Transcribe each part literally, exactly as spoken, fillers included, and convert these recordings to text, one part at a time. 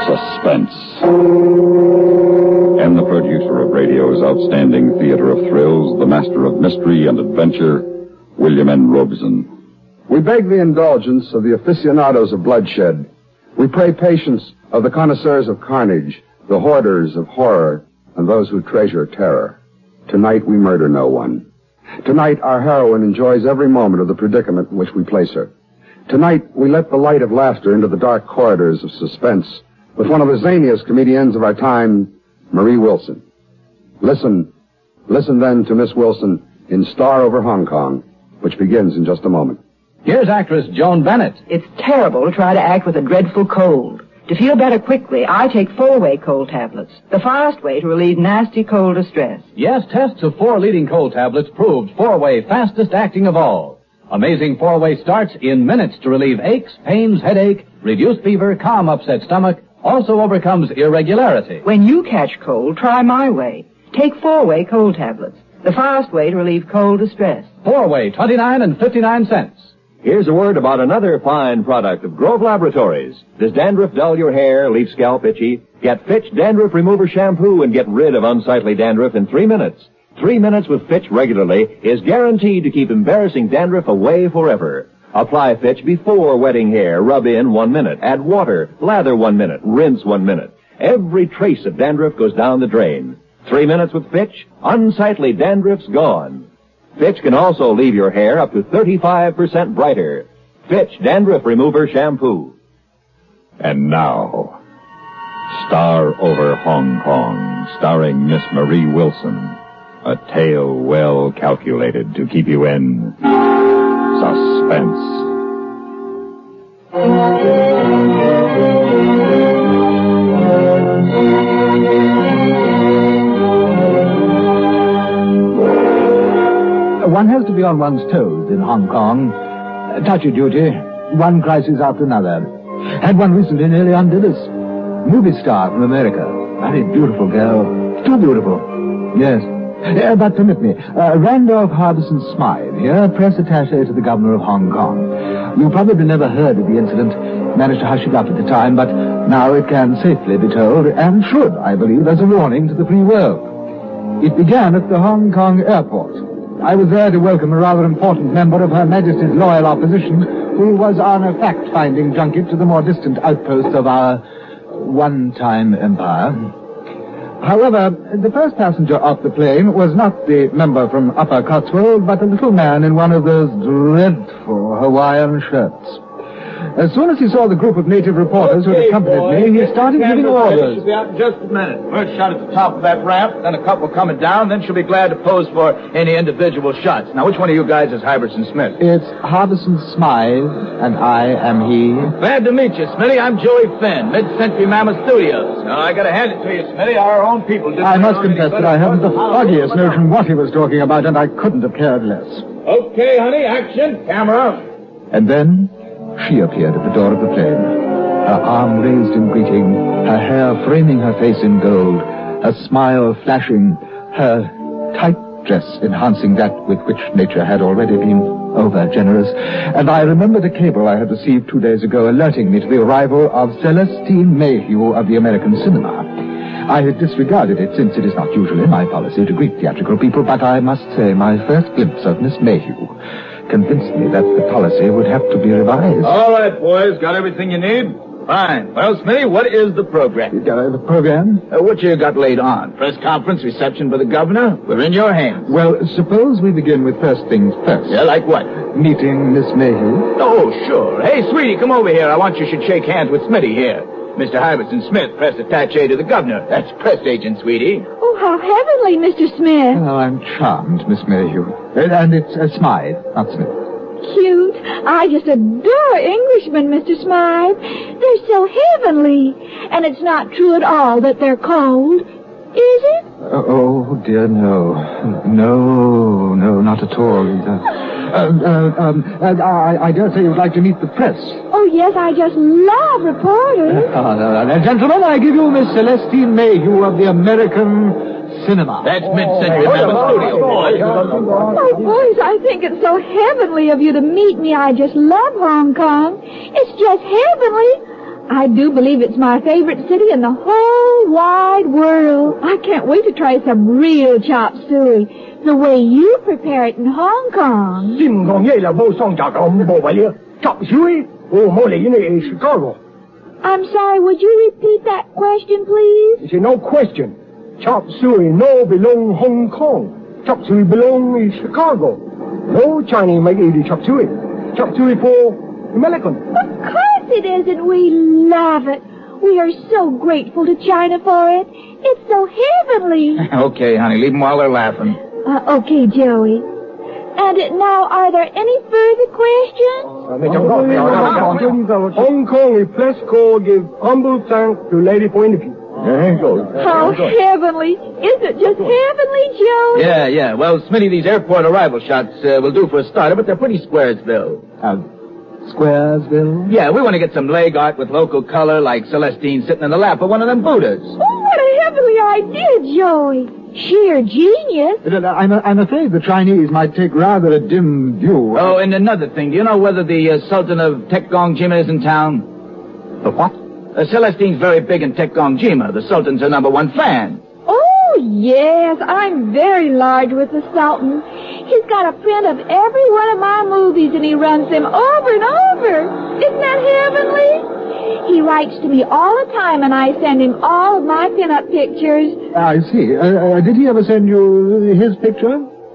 Suspense. And the producer of radio's outstanding theater of thrills, the master of mystery and adventure, William N. Robeson. We beg the indulgence of the aficionados of bloodshed. We pray patience of the connoisseurs of carnage, the hoarders of horror, and those who treasure terror. Tonight we murder no one. Tonight our heroine enjoys every moment of the predicament in which we place her. Tonight we let the light of laughter into the dark corridors of suspense with one of the zaniest comedians of our time, Marie Wilson. Listen, listen then to Miss Wilson in Star Over Hong Kong, which begins in just a moment. Here's actress Joan Bennett. It's terrible to try to act with a dreadful cold. To feel better quickly, I take four-way cold tablets, the fast way to relieve nasty cold distress. Yes, tests of four leading cold tablets proved four-way fastest acting of all. Amazing four-way starts in minutes to relieve aches, pains, headache, reduce fever, calm upset stomach, also overcomes irregularity. When you catch cold, try my way. Take four-way cold tablets, the fast way to relieve cold distress. Four-way, twenty-nine and fifty-nine cents. Here's a word about another fine product of Grove Laboratories. Does dandruff dull your hair, leave scalp itchy? Get Fitch Dandruff Remover Shampoo and get rid of unsightly dandruff in three minutes. Three minutes with Fitch regularly is guaranteed to keep embarrassing dandruff away forever. Apply Fitch before wetting hair. Rub in one minute. Add water. Lather one minute. Rinse one minute. Every trace of dandruff goes down the drain. Three minutes with Fitch, unsightly dandruff's gone. Fitch can also leave your hair up to thirty-five percent brighter. Fitch Dandruff Remover Shampoo. And now, Star Over Hong Kong, starring Miss Marie Wilson. A tale well calculated to keep you in suspense. One has to be on one's toes in Hong Kong. Touchy duty, one crisis after another. Had one recently nearly undid us. Movie star from America. Very beautiful girl. Too beautiful. Yes. Uh, but permit me, uh, Randolph Harbison Smythe here, press attaché to the governor of Hong Kong. You probably never heard of the incident, managed to hush it up at the time, but now it can safely be told, and should, I believe, as a warning to the free world. It began at the Hong Kong airport. I was there to welcome a rather important member of Her Majesty's loyal opposition, who was on a fact-finding junket to the more distant outposts of our one-time empire. However, the first passenger off the plane was not the member from Upper Cotswold, but a little man in one of those dreadful Hawaiian shirts. As soon as he saw the group of native reporters who had accompanied me, he started giving orders. She'll be out in just a minute. First shot at the top of that ramp, then a couple coming down, then she'll be glad to pose for any individual shots. Now, which one of you guys is Harbison Smith? It's Harbison Smythe, and I am he. Glad to meet you, Smitty. I'm Joey Finn, Mid-Century Mammoth Studios. Now, I gotta hand it to you, Smitty. Our own people didn't I must confess that I haven't the foggiest notion what he was talking about, and I couldn't have cared less. Okay, honey, action. Camera. And then she appeared at the door of the plane, her arm raised in greeting, her hair framing her face in gold, her smile flashing, her tight dress enhancing that with which nature had already been over-generous. And I remembered a cable I had received two days ago alerting me to the arrival of Celestine Mayhew of the American cinema. I had disregarded it since it is not usually my policy to greet theatrical people, but I must say my first glimpse of Miss Mayhew convinced me that the policy would have to be revised. All right, boys. Got everything you need? Fine. Well, Smitty, what is the program? Uh, the program? Uh, what you got laid on? Press conference, reception for the governor? We're in your hands. Well, suppose we begin with first things first. Yeah, like what? Meeting Miss Mayhew. Oh, sure. Hey, sweetie, come over here. I want you should shake hands with Smitty here. Mister Harbison Smith, press attaché to the governor. That's press agent, sweetie. Oh, how heavenly, Mister Smith. Oh, I'm charmed, Miss Mayhew. Uh, and it's uh, Smythe, not Smith. Cute. I just adore Englishmen, Mister Smythe. They're so heavenly. And it's not true at all that they're cold. Is it? Uh, oh, dear, no. No, no, not at all. Uh, uh, um, uh, I, I dare say you'd like to meet the press. Oh, yes, I just love reporters. Uh, uh, uh, gentlemen, I give you Miss Celestine Mayhew of the American Cinema. That's Mid-Century Mammoth Studio, boys. Oh, boys, I think it's so heavenly of you to meet me. I just love Hong Kong. It's just heavenly. I do believe it's my favorite city in the whole wide world. I can't wait to try some real chop suey, the way you prepare it in Hong Kong. I'm sorry, would you repeat that question, please? It's no question. Chop suey no belong Hong Kong. Chop suey belong in Chicago. No Chinese make eat chop suey. Chop suey for American. Of course it is, and we love it. We are so grateful to China for it. It's so heavenly. Okay, honey, leave them while they're laughing. Uh, okay, Joey. And now, are there any further questions? Hong Kong is place called give humble thanks to Lady for interview. How heavenly. Isn't it just heavenly, Joey? Yeah, yeah. Well, Smitty, these airport arrival shots uh, will do for a starter, but they're pretty squaresville. Uh, Squaresville? Yeah, we want to get some leg art with local color, like Celestine sitting in the lap of one of them Buddhas. Oh, what a heavenly idea, Joey. Sheer genius. I'm, I'm afraid the Chinese might take rather a dim view. Oh, and another thing. Do you know whether the uh, Sultan of Tekgong-Jima is in town? The what? Uh, Celestine's very big in Tekgong-Jima. The Sultan's her number one fan. Oh, yes. I'm very large with the Sultan. He's got a print of every one of my movies, and he runs them over and over. Isn't that heavenly? He writes to me all the time, and I send him all of my pin-up pictures. I see. Uh, uh, did he ever send you his picture?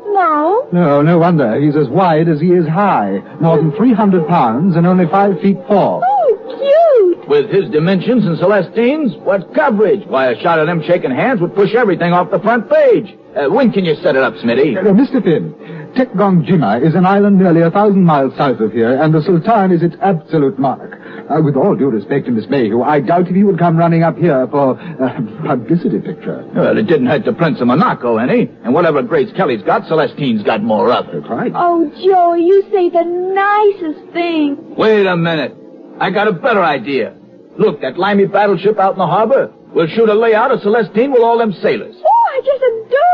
No. No, no wonder. He's as wide as he is high. More than three hundred pounds and only five feet four. Oh, cute. With his dimensions and Celestine's, what coverage? Why, a shot of them shaking hands would push everything off the front page. Uh, when can you set it up, Smitty? Uh, Mister Finn, Tekgong-Jima is an island nearly a thousand miles south of here, and the Sultan is its absolute monarch. Uh, with all due respect to Miss Mayhew, I doubt if he would come running up here for a publicity picture. Well, it didn't hurt the Prince of Monaco any, and whatever grace Kelly's got, Celestine's got more of it. That's right. Oh, Joey, you say the nicest thing. Wait a minute. I got a better idea. Look, that limey battleship out in the harbor. We'll shoot a layout of Celestine with all them sailors. Oh, I just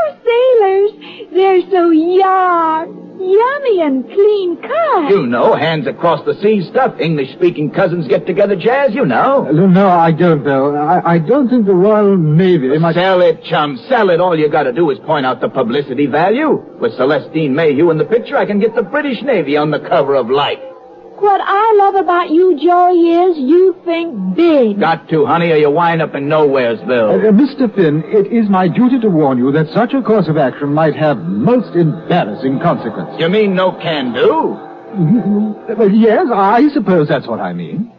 adore sailors. They're so yar, yummy and clean cut. You know, hands across the sea stuff. English-speaking cousins get together, Jazz, you know. Uh, no, I don't, though. I, I don't think the Royal Navy might... Sell it, chum, sell it. All you gotta do is point out the publicity value. With Celestine Mayhew in the picture, I can get the British Navy on the cover of Life. What I love about you, Joey, is you think big. Got to, honey, or you wind up in Nowheresville. Uh, uh, Mister Finn, it is my duty to warn you that such a course of action might have most embarrassing consequences. You mean no can do? Mm-hmm. Well, yes, I suppose that's what I mean.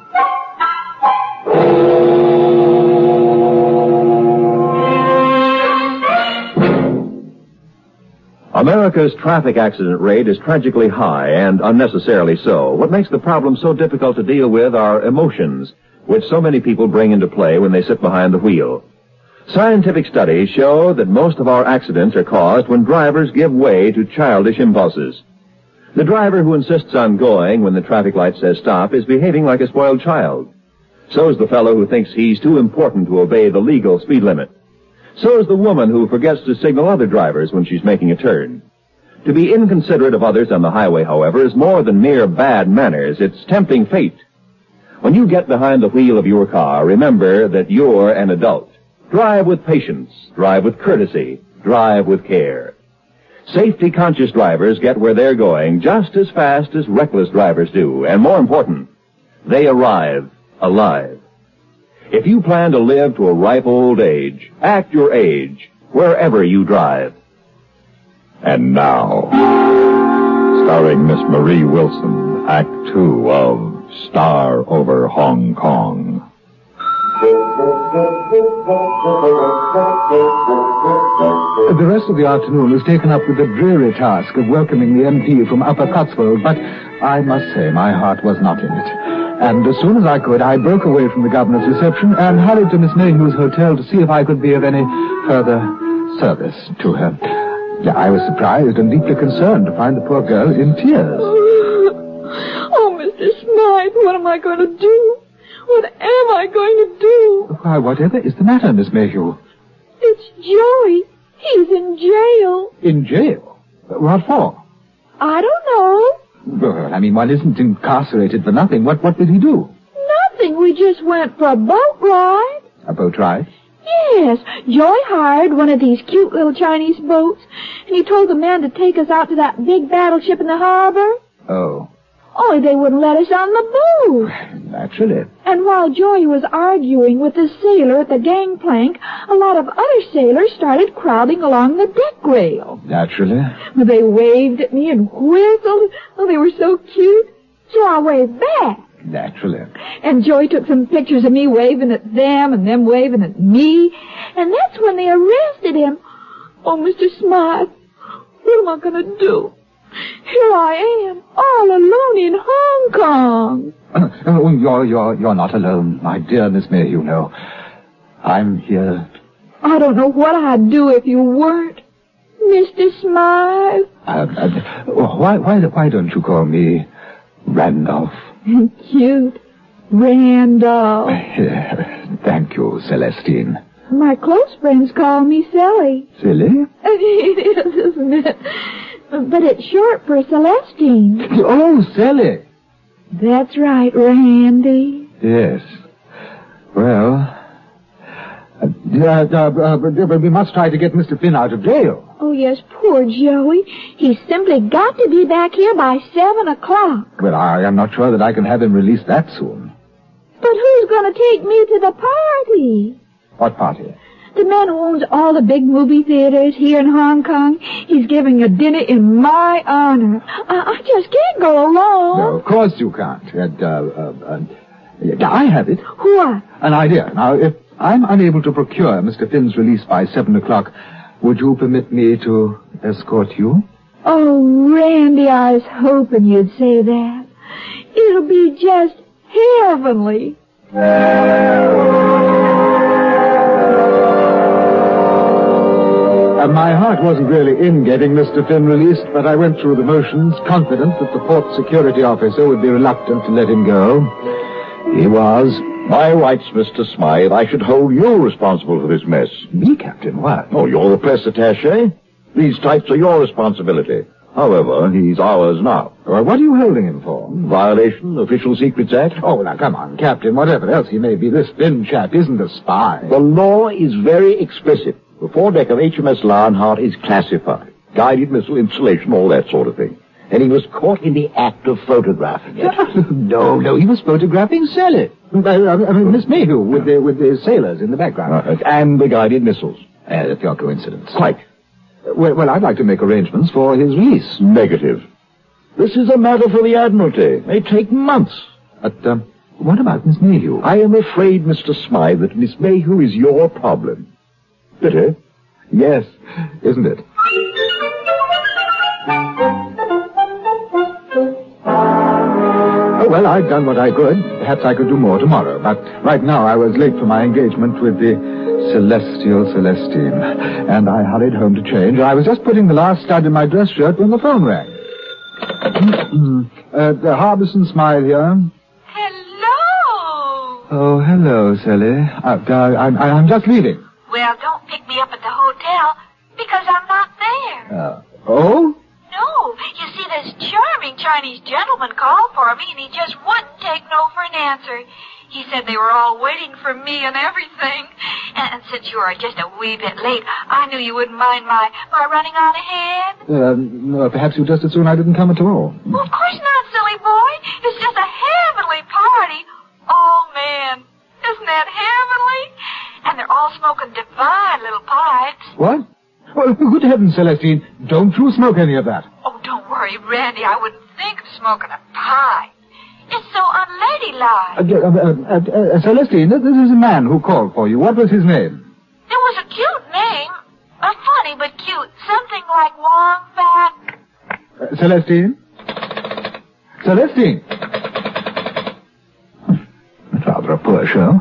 America's traffic accident rate is tragically high and unnecessarily so. What makes the problem so difficult to deal with are emotions, which so many people bring into play when they sit behind the wheel. Scientific studies show that most of our accidents are caused when drivers give way to childish impulses. The driver who insists on going when the traffic light says stop is behaving like a spoiled child. So is the fellow who thinks he's too important to obey the legal speed limit. So is the woman who forgets to signal other drivers when she's making a turn. To be inconsiderate of others on the highway, however, is more than mere bad manners. It's tempting fate. When you get behind the wheel of your car, remember that you're an adult. Drive with patience. Drive with courtesy. Drive with care. Safety-conscious drivers get where they're going just as fast as reckless drivers do. And more important, they arrive alive. If you plan to live to a ripe old age, act your age wherever you drive. And now, starring Miss Marie Wilson, Act Two of Star Over Hong Kong. The rest of the afternoon was taken up with the dreary task of welcoming the M P from Upper Cotswold, but I must say my heart was not in it. And as soon as I could, I broke away from the governor's reception and hurried to Miss Mayhew's hotel to see if I could be of any further service to her. I was surprised and deeply concerned to find the poor girl in tears. Oh, Mister Smythe, what am I going to do? What am I going to do? Why, whatever is the matter, Miss Mayhew? It's Joey. He's in jail. In jail? What for? I don't know. Well, I mean, one isn't incarcerated for nothing. What what did he do? Nothing. We we just went for a boat ride. A boat ride? Yes, Joy hired one of these cute little Chinese boats, and he told the man to take us out to that big battleship in the harbor. Oh. Only they wouldn't let us on the boat. Naturally. And while Joy was arguing with the sailor at the gangplank, a lot of other sailors started crowding along the deck rail. Naturally. They waved at me and whistled. Oh, they were so cute. So I waved back. Naturally. And Joy took some pictures of me waving at them and them waving at me. And that's when they arrested him. Oh, Mister Smythe, what am I going to do? Here I am, all alone in Hong Kong. Uh, oh, you're, you're, you're not alone, my dear Miss Mayhew, no. I'm here. I don't know what I'd do if you weren't. Mister Smythe. Uh, uh, why, why, why don't you call me Randolph? Cute. Randolph. Thank you, Celestine. My close friends call me Sally. Silly? It is, isn't it? But it's short for Celestine. Oh, Sally. That's right, Randy. Yes. Well, uh, uh, uh, uh, we must try to get Mister Finn out of jail. Oh, yes, poor Joey. He's simply got to be back here by seven o'clock. Well, I am not sure that I can have him released that soon. But who's going to take me to the party? What party? The man who owns all the big movie theaters here in Hong Kong. He's giving a dinner in my honor. I, I just can't go alone. No, of course you can't. And, uh, uh, uh, I have it. What? An idea. Now, if I'm unable to procure Mister Finn's release by seven o'clock, would you permit me to escort you? Oh, Randy, I was hoping you'd say that. It'll be just heavenly. Uh, my heart wasn't really in getting Mister Finn released, but I went through the motions, confident that the port security officer would be reluctant to let him go. He was. By rights, Mister Smythe, I should hold you responsible for this mess. Me, Captain? What? Oh, you're the press attaché. These types are your responsibility. However, he's ours now. Well, what are you holding him for? Violation, Official Secrets Act. Oh, now, come on, Captain. Whatever else he may be, this Finn chap isn't a spy. The law is very explicit. The foredeck of H M S Lionheart is classified. Guided missile installation, all that sort of thing. And he was caught in the act of photographing it. no, no, he was photographing Sally. I, I mean, Miss Mayhew, with the, with the sailors in the background. Uh, and the guided missiles. Uh, that's your coincidence. Quite. Well, well, I'd like to make arrangements for his release. Negative. This is a matter for the Admiralty. It may take months. But, um, what about Miss Mayhew? I am afraid, Mister Smythe, that Miss Mayhew is your problem. Bitter? Yes, isn't it? Oh, well, I've done what I could. Perhaps I could do more tomorrow. But right now I was late for my engagement with the Celestial Celestine. And I hurried home to change. I was just putting the last stud in my dress shirt when the phone rang. uh, the Harbison Smythe here. Hello. Oh, hello, Sally. Uh, uh, I'm, I'm just leaving. Well, don't pick me up at the hotel, because I'm not there. Uh, oh? No. You see, this charming Chinese gentleman called for me, and he just wouldn't take no for an answer. He said they were all waiting for me and everything. And, and since you are just a wee bit late, I knew you wouldn't mind my, my running on ahead. Uh, no, perhaps you just as soon I didn't come at all. Well, of course not, silly boy. It's just a heavenly party. Oh, man. Isn't that heavenly? And they're all smoking divine little pipes. What? Well, good heavens, Celestine, don't you smoke any of that. Oh, don't worry, Randy. I wouldn't think of smoking a pipe. It's so unladylike. Uh, uh, uh, uh, Celestine, this is a man who called for you. What was his name? It was a cute name. A funny but cute. Something like Wong Fat. Uh, Celestine? Celestine? That's rather a poor show.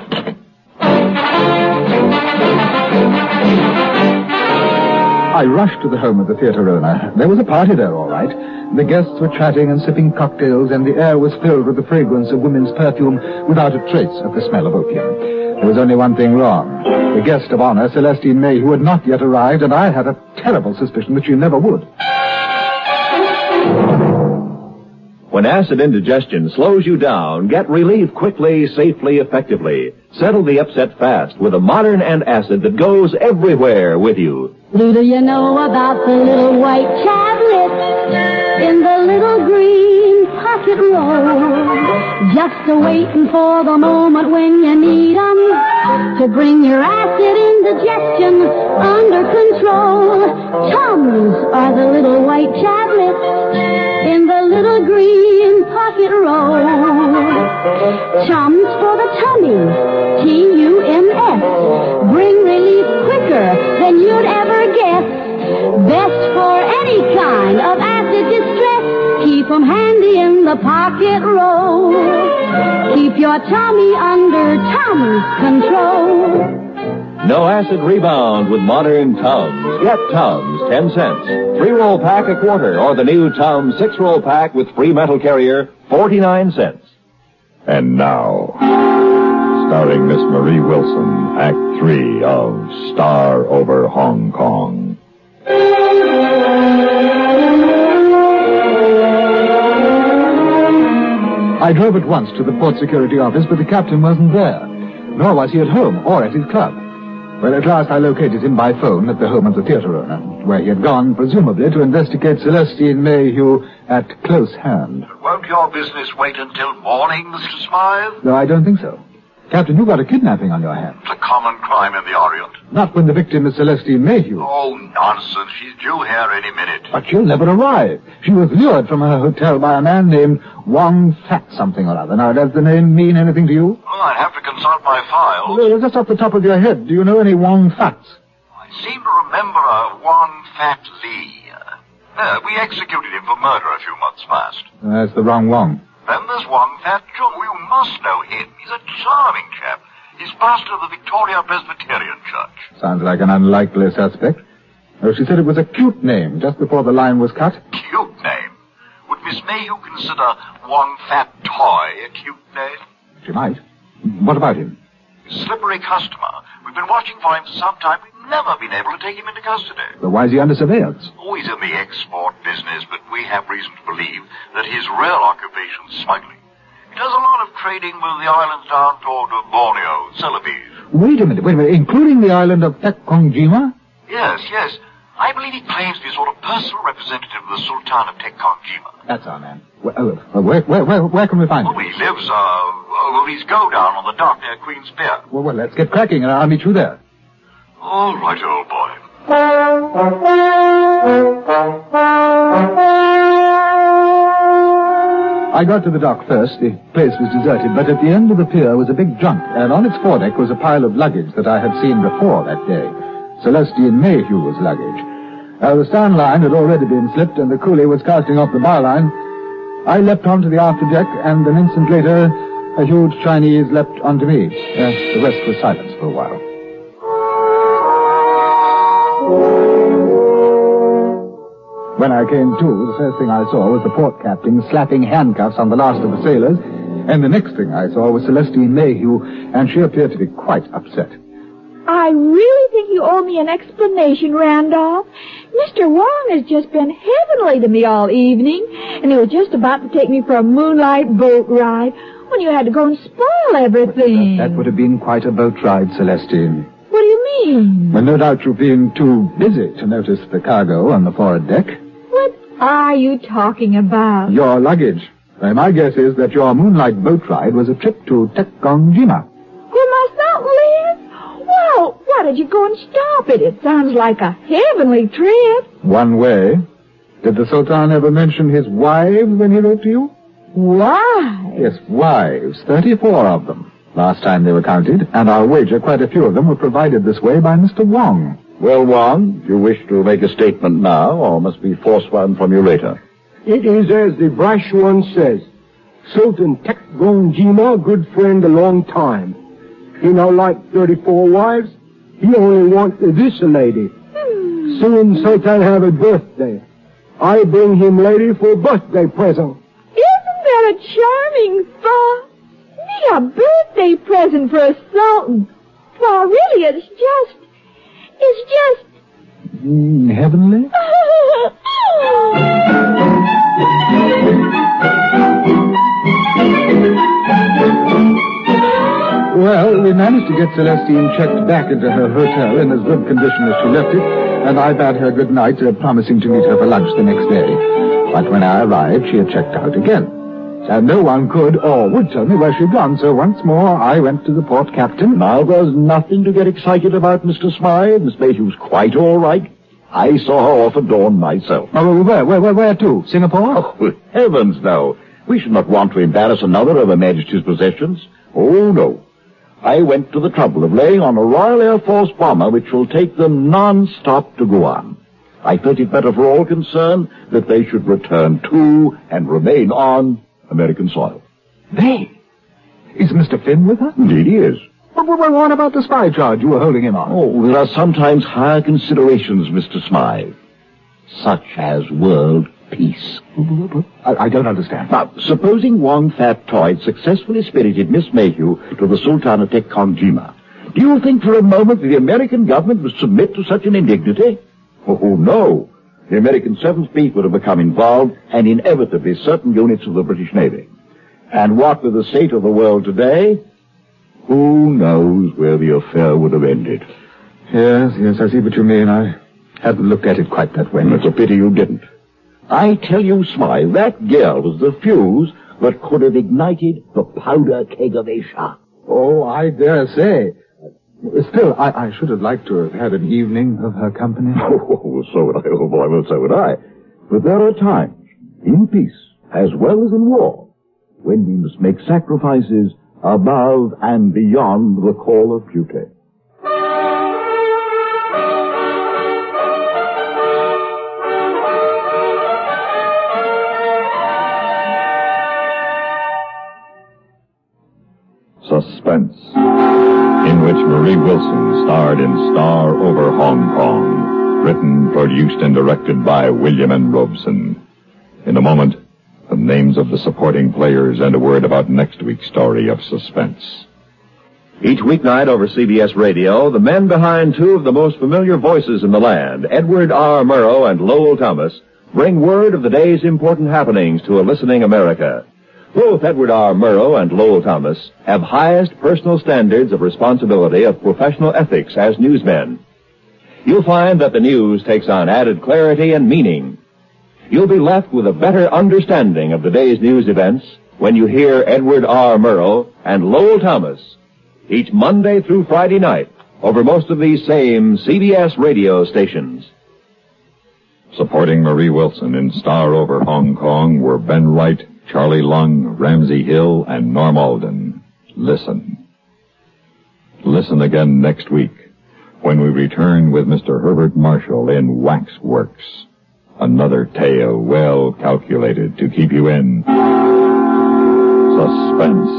I rushed to the home of the theater owner. There was a party there, all right. The guests were chatting and sipping cocktails, and the air was filled with the fragrance of women's perfume without a trace of the smell of opium. There was only one thing wrong. The guest of honor, Celestine Mayhew, had not yet arrived, and I had a terrible suspicion that she never would. When acid indigestion slows you down, get relief quickly, safely, effectively. Settle the upset fast with a modern antacid that goes everywhere with you. Who do you know about the little white tablet in the little green pocket roll? Just a-waiting for the moment when you need 'em to bring your acid indigestion under control. Tums are the little white tablets in the little green pocket roll. Tums for the tummy, T U M S. Bring relief quicker than you'd ever guess. Best for any kind of acid distress. Keep 'em handy in the pocket roll. Keep your tummy under Tums control. No acid rebound with modern Tums. Get Tums, ten cents. Three-roll pack a quarter, or the new Tums six-roll pack with free metal carrier, forty-nine cents. And now, starring Miss Marie Wilson, Act Three of Star Over Hong Kong. I drove at once to the port security office, but the captain wasn't there. Nor was he at home or at his club. Well, at last I located him by phone at the home of the theater owner, where he had gone, presumably, to investigate Celestine Mayhew at close hand. Won't your business wait until morning, Mister Smythe? No, I don't think so. Captain, you've got a kidnapping on your hands. It's a common crime in the Orient. Not when the victim is Celestine Mayhew. Oh, nonsense. She's due here any minute. But she'll never arrive. She was lured from her hotel by a man named Wong Fat something or other. Now, does the name mean anything to you? Oh, I'd have to consult my files. Well, just off the top of your head, do you know any Wong Fats? I seem to remember a Wong Fat Lee. Uh, we executed him for murder a few months past. That's the wrong Wong. Then there's Wong Fat Chung. You must know him. He's a charming chap. He's pastor of the Victoria Presbyterian Church. Sounds like an unlikely suspect. Oh, she said it was a cute name just before the line was cut. Cute name? Would Miss Mayhew consider Wong Fat Toy a cute name? She might. What about him? Slippery customer. We've been watching for him for some time. We've never been able to take him into custody. But why is he under surveillance? Oh, he's in the export business, but we have reason to believe that his real occupation is smuggling. He does a lot of trading with the islands down toward Borneo, Celebes. Wait a minute, wait a minute. Including the island of Tekkongjima? Yes, yes. I believe he claims to be a sort of personal representative of the Sultan of Tekkongjima. That's our man. Where, uh, where, where, where, where can we find him? Oh, he lives, uh, over his go-down on the dock near Queen's Pier. Well, well, let's get cracking, and I'll meet you there. All right, old boy. I got to the dock first. The place was deserted, but at the end of the pier was a big junk, and on its foredeck was a pile of luggage that I had seen before that day. Celestine Mayhew's luggage. Uh, the stern line had already been slipped, and the coolie was casting off the bowline. I leapt onto the afterdeck, and an instant later, a huge Chinese leapt onto me. Uh, the rest was silence for a while. When I came to, the first thing I saw was the port captain slapping handcuffs on the last of the sailors, and the next thing I saw was Celestine Mayhew, and she appeared to be quite upset. I really think you owe me an explanation, Randolph. Mister Wong has just been heavenly to me all evening, and he was just about to take me for a moonlight boat ride when you had to go and spoil everything. That, that would have been quite a boat ride, Celestine. What do you mean? Well, no doubt you've been too busy to notice the cargo on the forward deck. What are you talking about? Your luggage. Well, my guess is that your moonlight boat ride was a trip to Tekkongjima. You must not live. Well, why did you go and stop it? It sounds like a heavenly trip. One way. Did the Sultan ever mention his wives when he wrote to you? Wives? Yes, wives. Thirty-four of them. Last time they were counted, and I'll wager quite a few of them were provided this way by Mister Wong. Well, Wong, do you wish to make a statement now, or must we force one from you later? It is as the brash one says. Sultan Tekkongjima, good friend a long time. He no like thirty-four wives. He only want this lady. Hmm. Soon Sultan have a birthday. I bring him lady for birthday present. Isn't that a charming thought? Me a birthday present for a sultan. Well, really, it's just... It's just... Mm, heavenly? we managed to get Celestine checked back into her hotel in as good condition as she left it, and I bade her good night, uh, promising to meet her for lunch the next day. But when I arrived, she had checked out again. And no one could or would tell me where she'd gone, so once more I went to the port captain. Now, there's nothing to get excited about, Mister Smythe. Miss Mayhew's quite all right. I saw her off at dawn myself. Oh, where, where, where, where to? Singapore? Oh, heavens, no. We should not want to embarrass another of Her Majesty's possessions. Oh, no. I went to the trouble of laying on a Royal Air Force bomber which will take them non-stop to Guam. I thought it better for all concerned that they should return to and remain on American soil. They? Is Mister Finn with her? Indeed he is. But what about the spy charge you were holding him on? Oh, there are sometimes higher considerations, Mister Smythe. Such as world peace. I, I don't understand. Now, supposing Wong Fat Toy successfully spirited Miss Mayhew to the Sultan of Tekkonjima, do you think for a moment that the American government would submit to such an indignity? Oh, no. The American Seventh Fleet would have become involved, and inevitably certain units of the British Navy. And what with the state of the world today, who knows where the affair would have ended. Yes, yes, I see what you mean. I hadn't looked at it quite that way. It's a pity you didn't. I tell you, Smythe, that girl was the fuse that could have ignited the powder keg of Asia. Oh, I dare say. Still, I, I should have liked to have had an evening of her company. Oh, so would I, oh boy, well, so would I. But there are times, in peace as well as in war, when we must make sacrifices above and beyond the call of duty. Suspense, in which Marie Wilson starred in Star Over Hong Kong, written, produced, and directed by William N. Robeson. In a moment, the names of the supporting players and a word about next week's story of suspense. Each weeknight over C B S Radio, the men behind two of the most familiar voices in the land, Edward R. Murrow and Lowell Thomas, bring word of the day's important happenings to a listening America. Both Edward R. Murrow and Lowell Thomas have highest personal standards of responsibility of professional ethics as newsmen. You'll find that the news takes on added clarity and meaning. You'll be left with a better understanding of the day's news events when you hear Edward R. Murrow and Lowell Thomas each Monday through Friday night over most of these same C B S radio stations. Supporting Marie Wilson in Star Over Hong Kong were Ben Wright, Charlie Lung, Ramsey Hill, and Norm Alden. Listen. Listen again next week when we return with Mister Herbert Marshall in Waxworks. Another tale well calculated to keep you in suspense.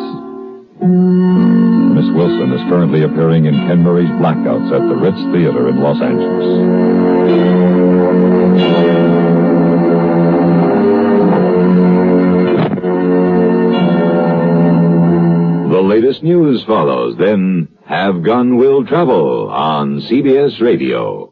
Miss Wilson is currently appearing in Ken Murray's Blackouts at the Ritz Theater in Los Angeles. The latest news follows, then Have Gun Will Travel on C B S Radio.